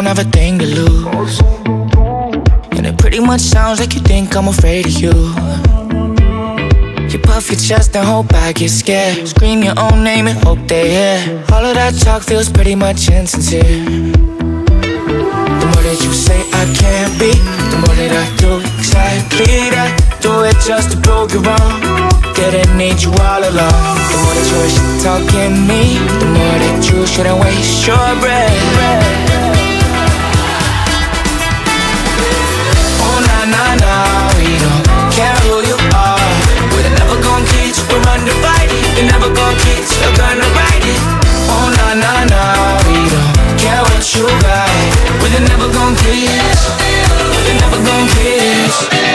don't have a thing to lose. And it pretty much sounds like you think I'm afraid of you. You puff your chest and hope I get scared. Scream your own name and hope they hear. All of that talk feels pretty much insincere. The more that you say I can't be, the more that I do exactly that. Do it just to prove you wrong. Didn't need you all along. The more that you're shit talking me, the more that you shouldn't waste your breath. Oh na na na, we don't care who you are. We're never gonna get you from undivided. You're never gonna get stuck on the right. Oh na na na, we don't care what you got. We're never gonna kiss. We're never gonna kiss.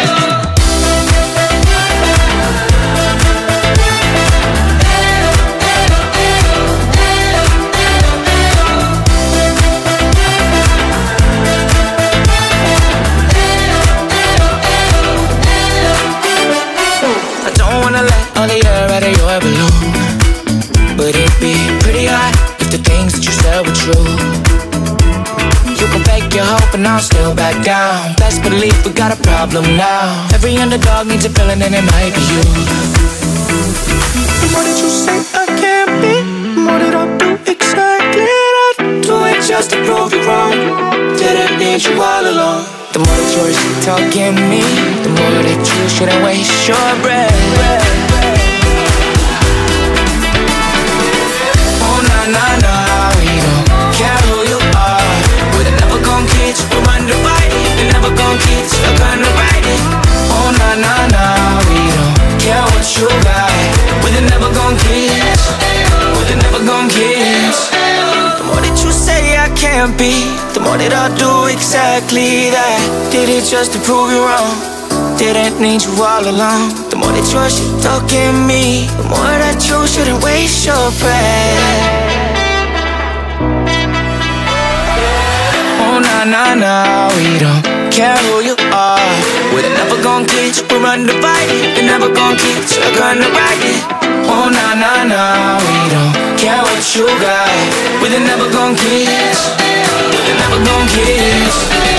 All the air out of your balloon. But it'd be pretty hot if the things that you said were true. You can fake your hope and I'll still back down. Best believe we got a problem now. Every underdog needs a villain and it might be you. The more that you say I can't be, the more that I'll do exactly that. Do it just to prove you wrong. Didn't need you all along. The more that you're talking me, the more that you shouldn't waste your breath. Oh na na na, we don't care who you are. We're never gonna get you from undivided. You're never gonna get stuck on the right. Oh na na na, we don't care what you got. We're never gonna kiss. We're never gonna kiss. The more that you say I can't be, the more that I'll do exactly that. Did it just to prove you wrong. Didn't need you all along. The more that you're shit talking me, the more that you shouldn't waste your breath. Oh na na na, we don't care who you are. We're never gonna get you, we're undivided. You're never gonna get stuck on the right. Oh na na na, we don't care what you got. We're never gonna kiss. We're never gonna kiss.